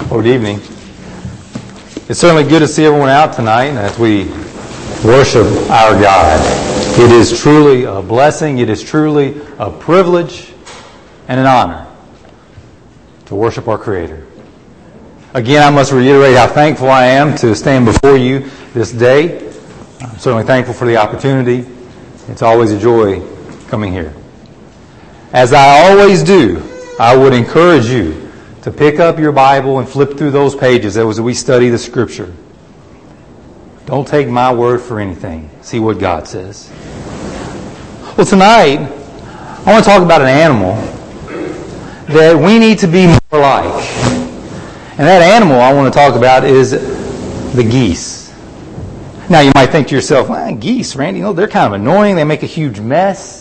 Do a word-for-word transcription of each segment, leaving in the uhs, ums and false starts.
Well, good evening. It's certainly good to see everyone out tonight as we worship our God. It is truly a blessing. It is truly a privilege and an honor to worship our Creator. Again, I must reiterate how thankful I am to stand before you this day. I'm certainly thankful for the opportunity. It's always a joy coming here. As I always do, I would encourage you to pick up your Bible and flip through those pages as we study the Scripture. Don't take my word for anything. See what God says. Well, tonight, I want to talk about an animal that we need to be more like. And that animal I want to talk about is the geese. Now, you might think to yourself, well, geese, Randy, you know, they're kind of annoying. They make a huge mess.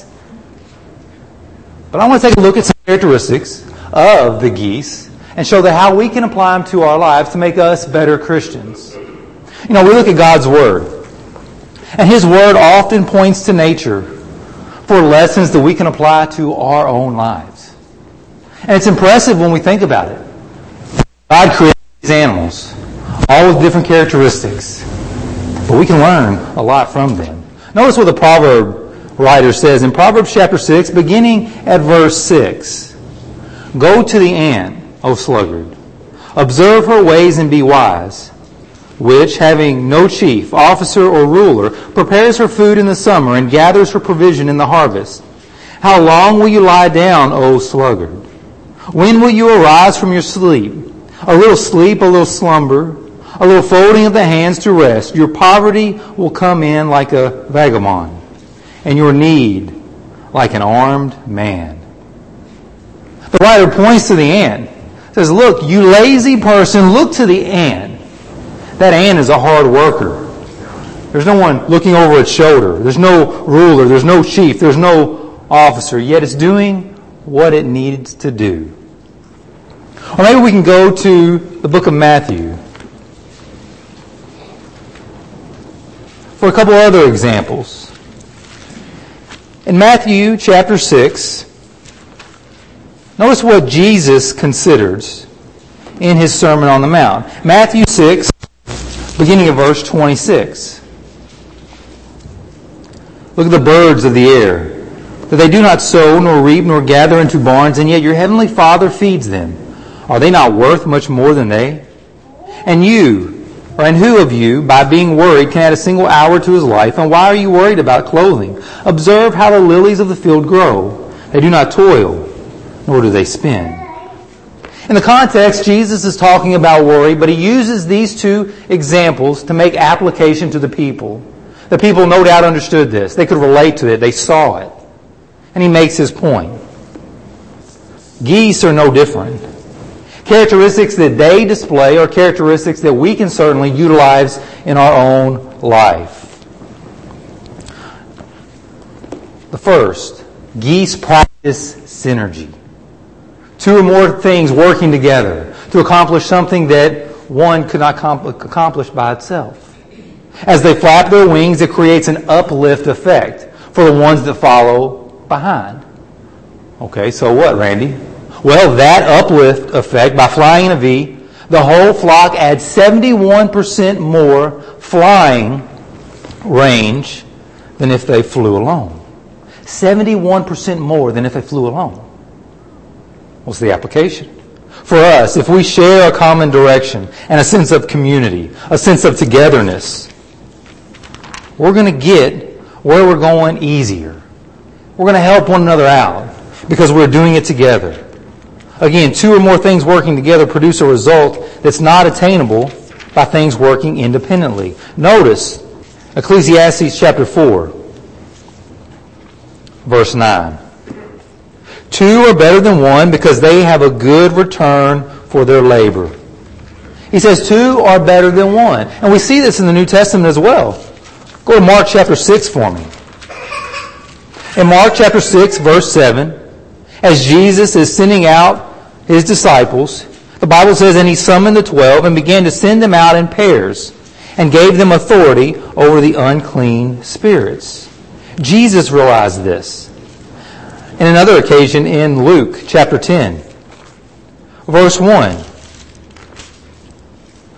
But I want to take a look at some characteristics of the geese and show that how we can apply them to our lives to make us better Christians. You know, we look at God's Word, and His Word often points to nature for lessons that we can apply to our own lives. And it's impressive when we think about it. God created these animals, all with different characteristics, but we can learn a lot from them. Notice what the proverb writer says in Proverbs chapter six, beginning at verse six. Go to the ant, O sluggard. Observe her ways and be wise, which, having no chief, officer, or ruler, prepares her food in the summer and gathers her provision in the harvest. How long will you lie down, O sluggard? When will you arise from your sleep? A little sleep, a little slumber, a little folding of the hands to rest. Your poverty will come in like a vagabond, and your need like an armed man. The writer points to the ant. Says, look, you lazy person, look to the ant. That ant is a hard worker. There's no one looking over its shoulder. There's no ruler. There's no chief. There's no officer. Yet it's doing what it needs to do. Or maybe we can go to the book of Matthew for a couple other examples. In Matthew chapter six, notice what Jesus considers in His Sermon on the Mount. Matthew six, beginning at verse twenty-six. Look at the birds of the air, that they do not sow, nor reap, nor gather into barns, and yet your heavenly Father feeds them. Are they not worth much more than they? And you, or and who of you, by being worried, can add a single hour to his life? And why are you worried about clothing? Observe how the lilies of the field grow. They do not toil, nor do they spin. In the context, Jesus is talking about worry, but He uses these two examples to make application to the people. The people no doubt understood this. They could relate to it. They saw it. And He makes His point. Geese are no different. Characteristics that they display are characteristics that we can certainly utilize in our own life. The first, geese practice synergy. Two or more things working together to accomplish something that one could not accomplish by itself. As they flap their wings, it creates an uplift effect for the ones that follow behind. Okay, so what, Randy? Well, that uplift effect, by flying in a V, the whole flock adds seventy-one percent more flying range than if they flew alone. seventy-one percent more than if they flew alone. What's the application? For us, if we share a common direction and a sense of community, a sense of togetherness, we're going to get where we're going easier. We're going to help one another out because we're doing it together. Again, two or more things working together produce a result that's not attainable by things working independently. Notice Ecclesiastes chapter four, verse nine. Two are better than one because they have a good return for their labor. He says two are better than one. And we see this in the New Testament as well. Go to Mark chapter six for me. In Mark chapter six, verse seven, as Jesus is sending out His disciples, the Bible says, and He summoned the twelve and began to send them out in pairs and gave them authority over the unclean spirits. Jesus realized this. In another occasion in Luke chapter ten, verse one,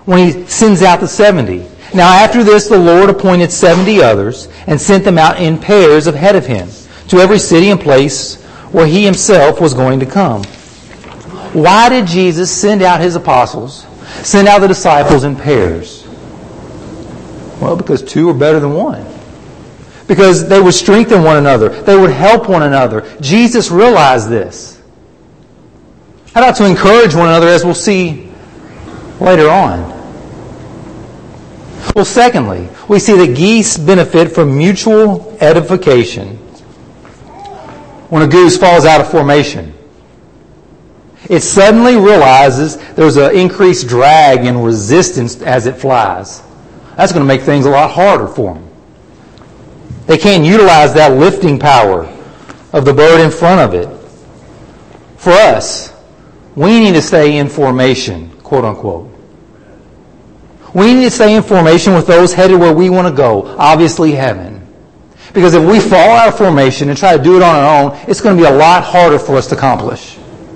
when he sends out the seventy. Now after this, the Lord appointed seventy others and sent them out in pairs ahead of him to every city and place where he himself was going to come. Why did Jesus send out his apostles, send out the disciples in pairs? Well, because two are better than one. Because they would strengthen one another. They would help one another. Jesus realized this. How about to encourage one another, as we'll see later on? Well, secondly, we see that geese benefit from mutual edification when a goose falls out of formation. It suddenly realizes there's an increased drag and resistance as it flies. That's going to make things a lot harder for them. They can't utilize that lifting power of the bird in front of it. For us, we need to stay in formation, quote unquote. We need to stay in formation with those headed where we want to go, obviously heaven. Because if we fall out of formation and try to do it on our own, it's going to be a lot harder for us to accomplish.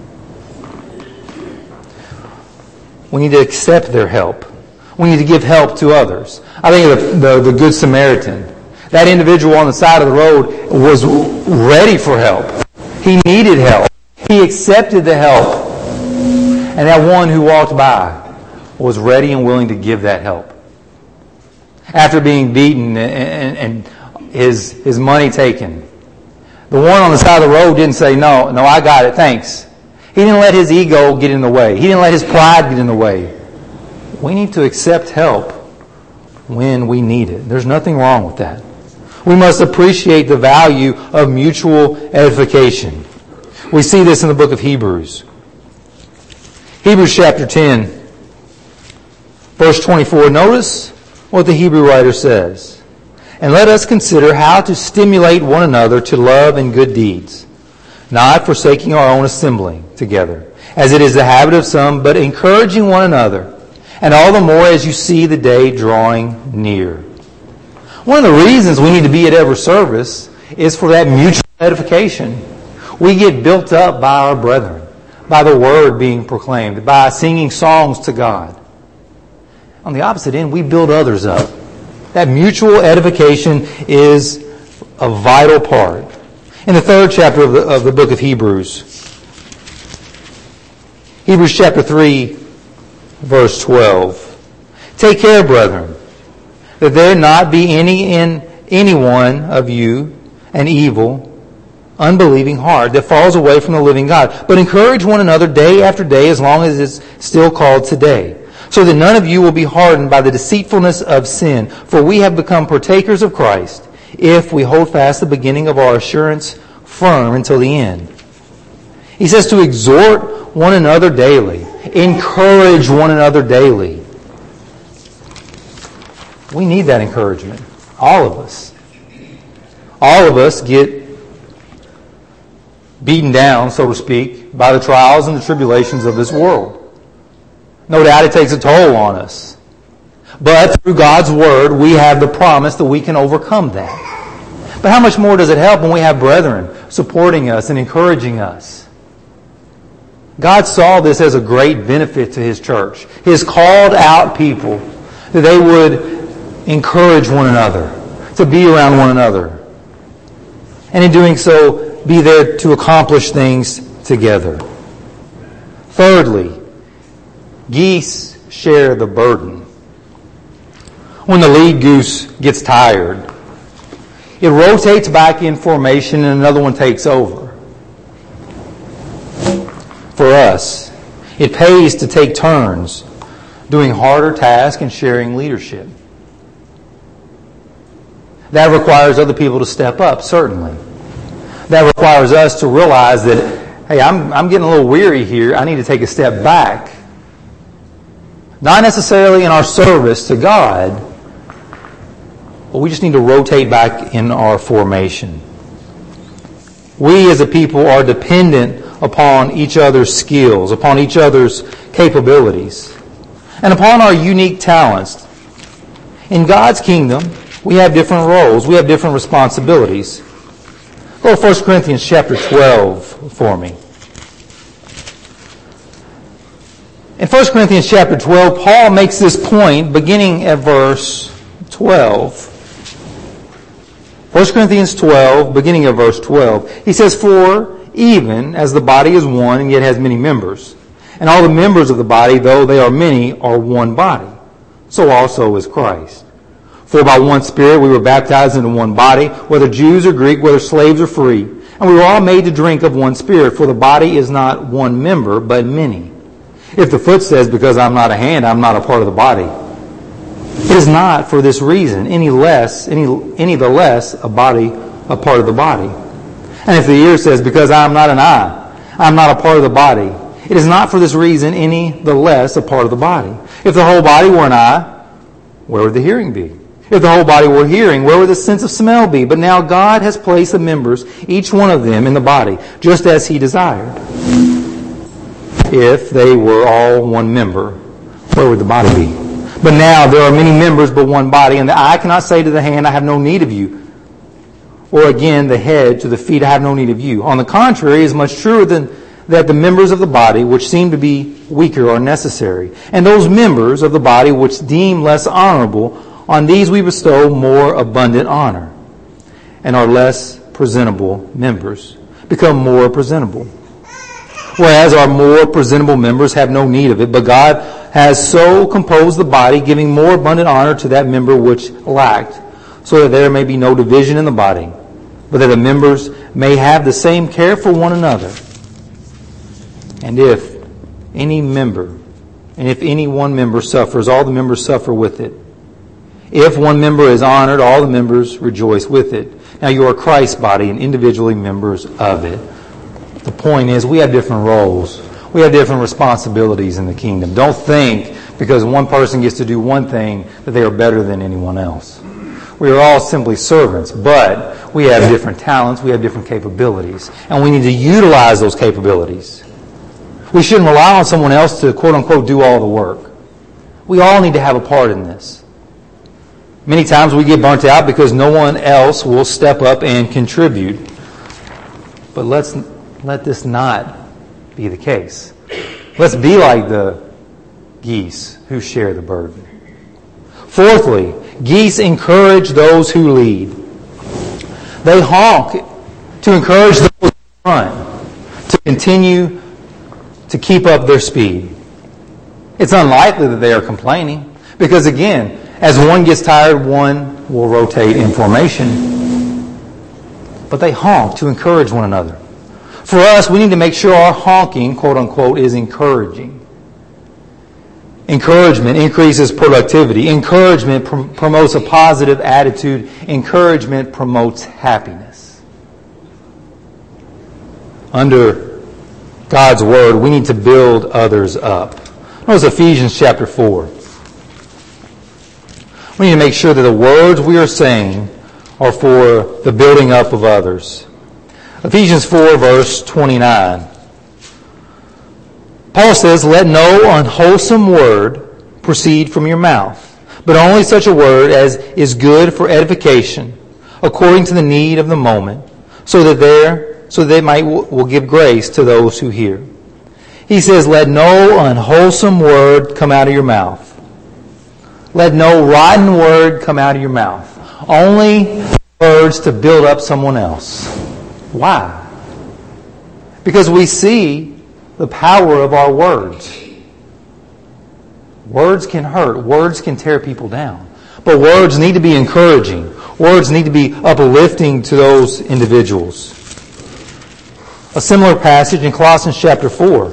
We need to accept their help. We need to give help to others. I think of the, the, the Good Samaritan. That individual on the side of the road was ready for help. He needed help. He accepted the help. And that one who walked by was ready and willing to give that help. After being beaten and, and, and his, his money taken, the one on the side of the road didn't say, no, no, I got it, thanks. He didn't let his ego get in the way. He didn't let his pride get in the way. We need to accept help when we need it. There's nothing wrong with that. We must appreciate the value of mutual edification. We see this in the book of Hebrews. Hebrews chapter ten, verse twenty-four. Notice what the Hebrew writer says. And let us consider how to stimulate one another to love and good deeds, not forsaking our own assembling together, as it is the habit of some, but encouraging one another, and all the more as you see the day drawing near. One of the reasons we need to be at every service is for that mutual edification. We get built up by our brethren, by the word being proclaimed, by singing songs to God. On the opposite end, we build others up. That mutual edification is a vital part. In the third chapter of the, of the book of Hebrews, Hebrews chapter three, verse twelve. Take care, brethren, that there not be any in any one of you an evil, unbelieving heart that falls away from the living God. But encourage one another day after day, as long as it's still called today, so that none of you will be hardened by the deceitfulness of sin. For we have become partakers of Christ, if we hold fast the beginning of our assurance firm until the end. He says to exhort one another daily. Encourage one another daily. We need that encouragement. All of us. All of us get beaten down, so to speak, by the trials and the tribulations of this world. No doubt it takes a toll on us. But through God's Word, we have the promise that we can overcome that. But how much more does it help when we have brethren supporting us and encouraging us? God saw this as a great benefit to His church. His called out people, that they would encourage one another, to be around one another. And in doing so, be there to accomplish things together. Thirdly, geese share the burden. When the lead goose gets tired, it rotates back in formation and another one takes over. For us, it pays to take turns doing harder tasks and sharing leadership. That requires other people to step up, certainly. That requires us to realize that, hey, I'm, I'm getting a little weary here. I need to take a step back. Not necessarily in our service to God, but we just need to rotate back in our formation. We as a people are dependent upon each other's skills, upon each other's capabilities, and upon our unique talents. In God's kingdom, we have different roles. We have different responsibilities. Go to First Corinthians chapter twelve for me. In First Corinthians chapter twelve, Paul makes this point beginning at verse twelve. First Corinthians twelve, beginning at verse twelve. He says, "For even as the body is one and yet has many members, and all the members of the body, though they are many, are one body, so also is Christ. For by one Spirit we were baptized into one body, whether Jews or Greek, whether slaves or free, and we were all made to drink of one Spirit, for the body is not one member, but many. If the foot says, because I'm not a hand, I'm not a part of the body, it is not for this reason any less, any, any the less a body, a part of the body. And if the ear says, because I am not an eye, I am not a part of the body, it is not for this reason any the less a part of the body. If the whole body were an eye, where would the hearing be? If the whole body were hearing, where would the sense of smell be? But now God has placed the members, each one of them, in the body, just as He desired. If they were all one member, where would the body be? But now there are many members, but one body, and the eye cannot say to the hand, I have no need of you. Or again, the head to the feet, I have no need of you. On the contrary, it is much truer than that the members of the body, which seem to be weaker, are necessary. And those members of the body which deem less honorable, on these we bestow more abundant honor. And our less presentable members become more presentable. Whereas our more presentable members have no need of it, but God has so composed the body, giving more abundant honor to that member which lacked, so that there may be no division in the body, but that the members may have the same care for one another. And if any member, and if any one member suffers, all the members suffer with it. If one member is honored, all the members rejoice with it. Now you are Christ's body and individually members of it." The point is, we have different roles. We have different responsibilities in the kingdom. Don't think because one person gets to do one thing that they are better than anyone else. We are all simply servants, but we have different talents, we have different capabilities, and we need to utilize those capabilities. We shouldn't rely on someone else to, quote-unquote, do all the work. We all need to have a part in this. Many times we get burnt out because no one else will step up and contribute. But let's let this not be the case. Let's be like the geese who share the burden. Fourthly, geese encourage those who lead. They honk to encourage those who run to continue to keep up their speed. It's unlikely that they are complaining because, again, as one gets tired, one will rotate in formation. But they honk to encourage one another. For us, we need to make sure our honking, quote-unquote, is encouraging. Encouragement increases productivity. Encouragement pr- promotes a positive attitude. Encouragement promotes happiness. Under God's Word, we need to build others up. Notice Ephesians chapter four. We need to make sure that the words we are saying are for the building up of others. Ephesians four, verse twenty-nine. Paul says, "Let no unwholesome word proceed from your mouth, but only such a word as is good for edification, according to the need of the moment, so that there, so that they might will give grace to those who hear." He says, "Let no unwholesome word come out of your mouth. Let no rotten word come out of your mouth. Only words to build up someone else." Why? Because we see the power of our words. Words can hurt. Words can tear people down. But words need to be encouraging. Words need to be uplifting to those individuals. A similar passage in Colossians chapter four,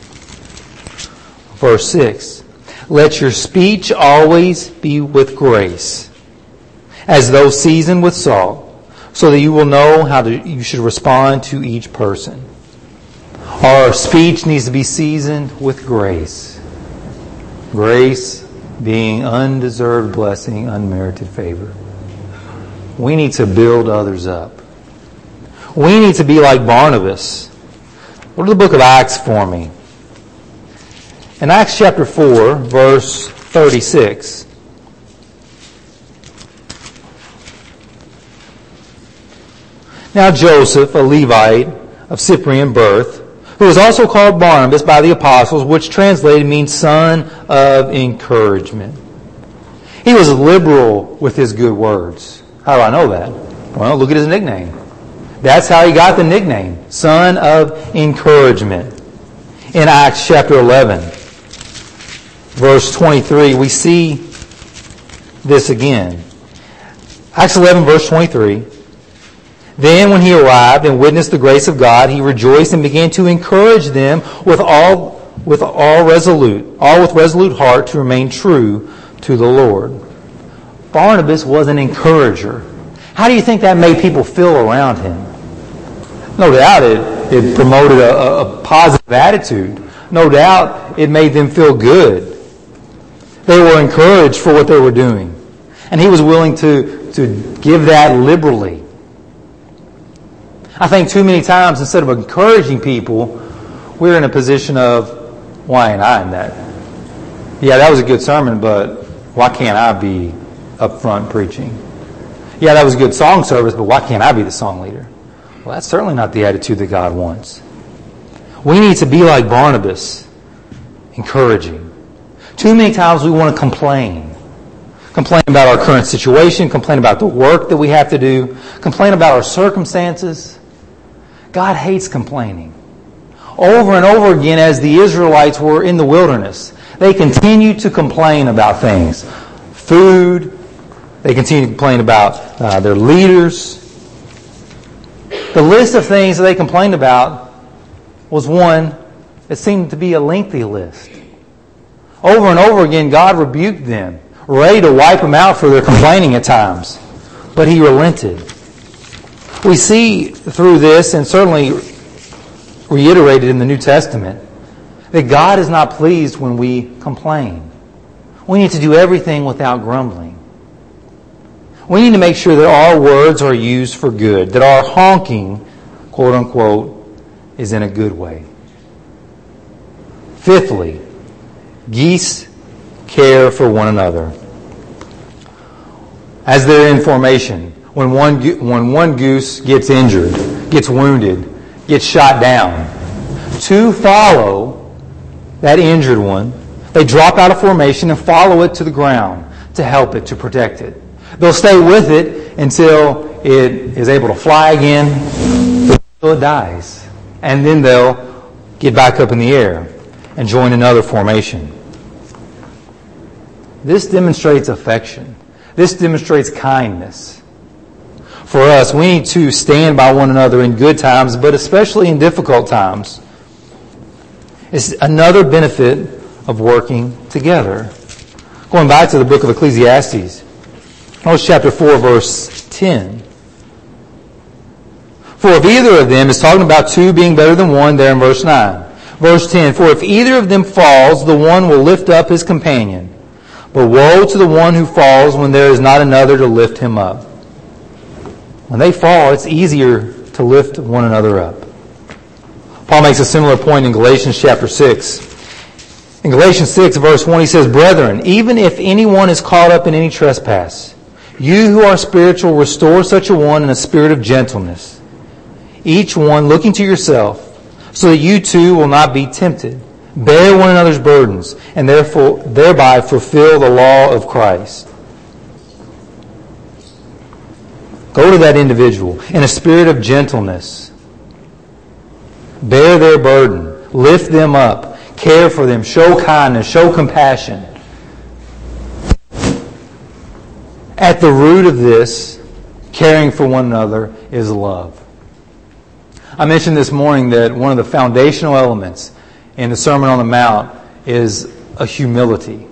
verse six. "Let your speech always be with grace, as though seasoned with salt, so that you will know how to, you should respond to each person." Our speech needs to be seasoned with grace. Grace being undeserved blessing, unmerited favor. We need to build others up. We need to be like Barnabas. Go to the book of Acts for me. In Acts chapter four, verse thirty-six. "Now Joseph, a Levite of Cyprian birth, who was also called Barnabas by the apostles, which translated means son of encouragement. He was liberal with his good words. How do I know that? Well, look at his nickname. That's how he got the nickname, son of encouragement. In Acts chapter eleven, verse twenty-three, we see this again. Acts eleven, verse twenty-three. Then when he arrived and witnessed the grace of God, he rejoiced and began to encourage them with all with all resolute, all with resolute heart to remain true to the Lord. Barnabas was an encourager. How do you think that made people feel around him? No doubt it, it promoted a, a, a positive attitude. No doubt it made them feel good. They were encouraged for what they were doing. And he was willing to, to give that liberally. I think too many times, instead of encouraging people, we're in a position of, why ain't I in that? Yeah, that was a good sermon, but why can't I be up front preaching? Yeah, that was a good song service, but why can't I be the song leader? Well, that's certainly not the attitude that God wants. We need to be like Barnabas, encouraging. Too many times we want to complain. Complain about our current situation, complain about the work that we have to do, complain about our circumstances. God hates complaining. Over and over again, as the Israelites were in the wilderness, they continued to complain about things. Food. They continued to complain about uh, their leaders. The list of things that they complained about was one that seemed to be a lengthy list. Over and over again, God rebuked them, ready to wipe them out for their complaining at times. But He relented. We see through this, and certainly reiterated in the New Testament, that God is not pleased when we complain. We need to do everything without grumbling. We need to make sure that our words are used for good, that our honking, quote unquote, is in a good way. Fifthly, geese care for one another. As they're in formation, when one when one goose gets injured, gets wounded, gets shot down, two follow that injured one. They drop out of formation and follow it to the ground to help it, to protect it. They'll stay with it until it is able to fly again, until it dies. And then they'll get back up in the air and join another formation. This demonstrates affection. This demonstrates kindness. For us, we need to stand by one another in good times, but especially in difficult times. It's another benefit of working together. Going back to the book of Ecclesiastes, notice chapter four, verse ten. For if either of them, is talking about two being better than one there in verse nine. Verse ten, for if either of them falls, the one will lift up his companion. But woe to the one who falls when there is not another to lift him up. When they fall, it's easier to lift one another up. Paul makes a similar point in Galatians chapter six. In Galatians six, verse one, he says, Brethren, even if anyone is caught up in any trespass, you who are spiritual, restore such a one in a spirit of gentleness, each one looking to yourself, so that you too will not be tempted. Bear one another's burdens, and therefore thereby fulfill the law of Christ. Go to that individual in a spirit of gentleness. Bear their burden. Lift them up. Care for them. Show kindness. Show compassion. At the root of this, caring for one another, is love. I mentioned this morning that one of the foundational elements in the Sermon on the Mount is a humility.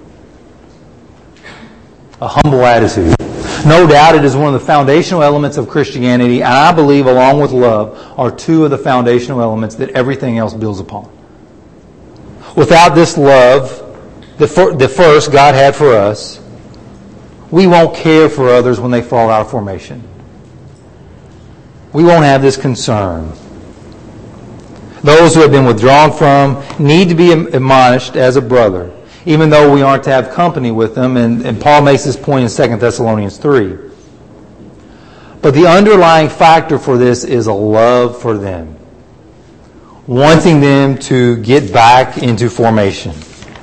A humble attitude. No doubt it is one of the foundational elements of Christianity, and I believe along with love are two of the foundational elements that everything else builds upon. Without this love, the first God had for us, we won't care for others when they fall out of formation. We won't have this concern. Those who have been withdrawn from need to be admonished as a brother, even though we aren't to have company with them. And, and Paul makes this point in Second Thessalonians three. But the underlying factor for this is a love for them. wanting them to get back into formation.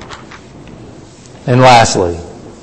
And lastly,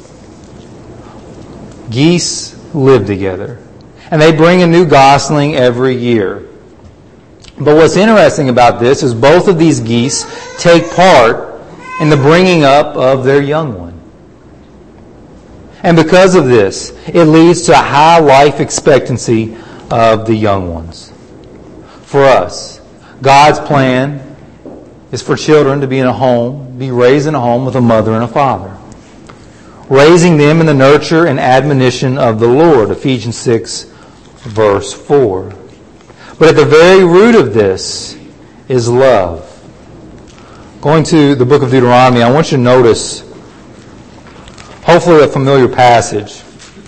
geese live together. And they bring a new gosling every year. But what's interesting about this is both of these geese take part in the bringing up of their young one. And because of this, it leads to a high life expectancy of the young ones. For us, God's plan is for children to be in a home, be raised in a home with a mother and a father, raising them in the nurture and admonition of the Lord, Ephesians six, verse four. But at the very root of this is love. Going to the book of Deuteronomy, I want you to notice, hopefully a familiar passage.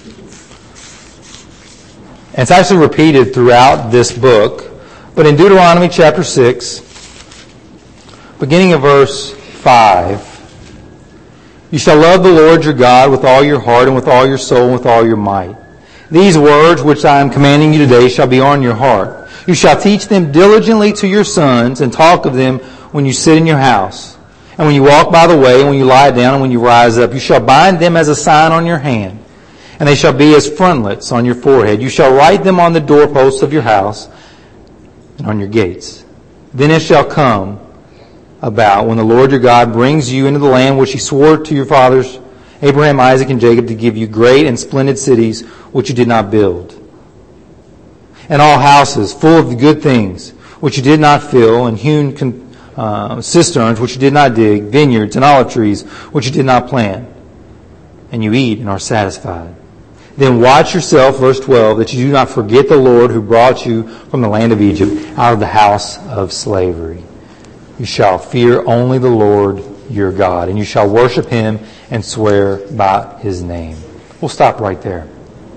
And it's actually repeated throughout this book. But in Deuteronomy chapter six, beginning of verse five, you shall love the Lord your God with all your heart and with all your soul and with all your might. These words which I am commanding you today shall be on your heart. You shall teach them diligently to your sons and talk of them when you sit in your house, and when you walk by the way, and when you lie down, and when you rise up. You shall bind them as a sign on your hand, and they shall be as frontlets on your forehead. You shall write them on the doorposts of your house and on your gates. Then it shall come about when the Lord your God brings you into the land which he swore to your fathers, Abraham, Isaac, and Jacob, to give you great and splendid cities which you did not build, and all houses full of good things which you did not fill, and hewn con- uh, cisterns which you did not dig, vineyards and olive trees which you did not plant, and you eat and are satisfied. Then watch yourself, verse twelve, that you do not forget the Lord who brought you from the land of Egypt, out of the house of slavery. You shall fear only the Lord your God, and you shall worship him and swear by his name. We'll stop right there.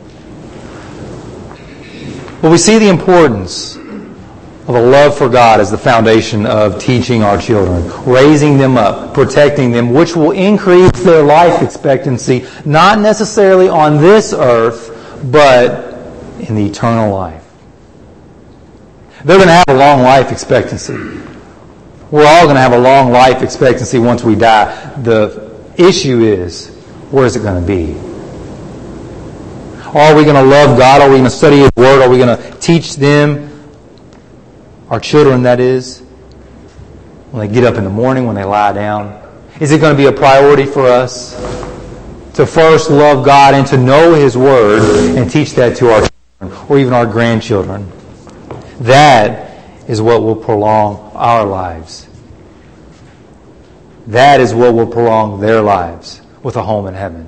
But we see the importance of a love for God as the foundation of teaching our children, raising them up, protecting them, which will increase their life expectancy, not necessarily on this earth, but in the eternal life. They're going to have a long life expectancy. We're all going to have a long life expectancy once we die. The issue is, where is it going to be? Are we going to love God? Are we going to study his word? Are we going to teach them, our children that is, when they get up in the morning, when they lie down? Is it going to be a priority for us to first love God and to know his word and teach that to our children or even our grandchildren? That is what will prolong our lives. That is what will prolong their lives with a home in heaven.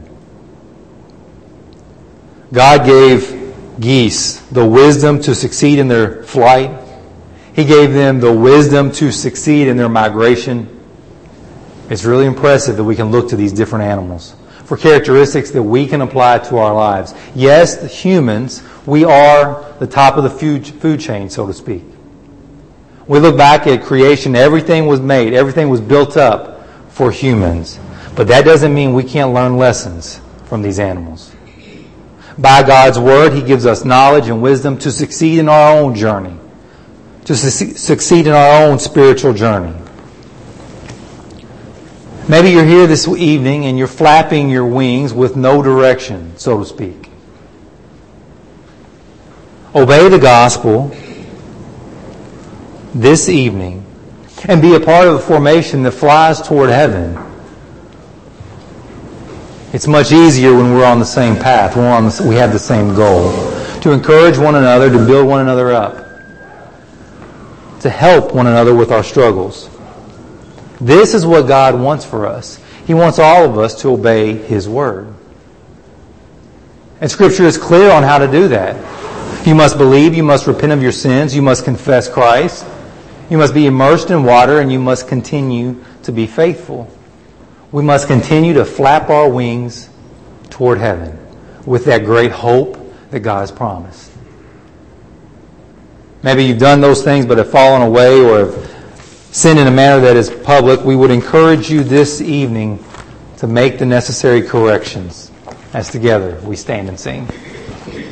God gave geese the wisdom to succeed in their flight. He gave them the wisdom to succeed in their migration. It's really impressive that we can look to these different animals for characteristics that we can apply to our lives. Yes, the humans, we are the top of the food, food chain, so to speak. We look back at creation, everything was made, everything was built up for humans. But that doesn't mean we can't learn lessons from these animals. By God's word, he gives us knowledge and wisdom to succeed in our own journey, to su- succeed in our own spiritual journey. Maybe you're here this evening and you're flapping your wings with no direction, so to speak. Obey the gospel this evening and be a part of a formation that flies toward heaven. It's much easier when we're on the same path, when we're on the, we have the same goal. To encourage one another, to build one another up, to help one another with our struggles. This is what God wants for us. He wants all of us to obey his word. And Scripture is clear on how to do that. You must believe, you must repent of your sins, you must confess Christ, you must be immersed in water, and you must continue to be faithful. We must continue to flap our wings toward heaven with that great hope that God has promised. Maybe you've done those things but have fallen away or have sinned in a manner that is public. We would encourage you this evening to make the necessary corrections as together we stand and sing.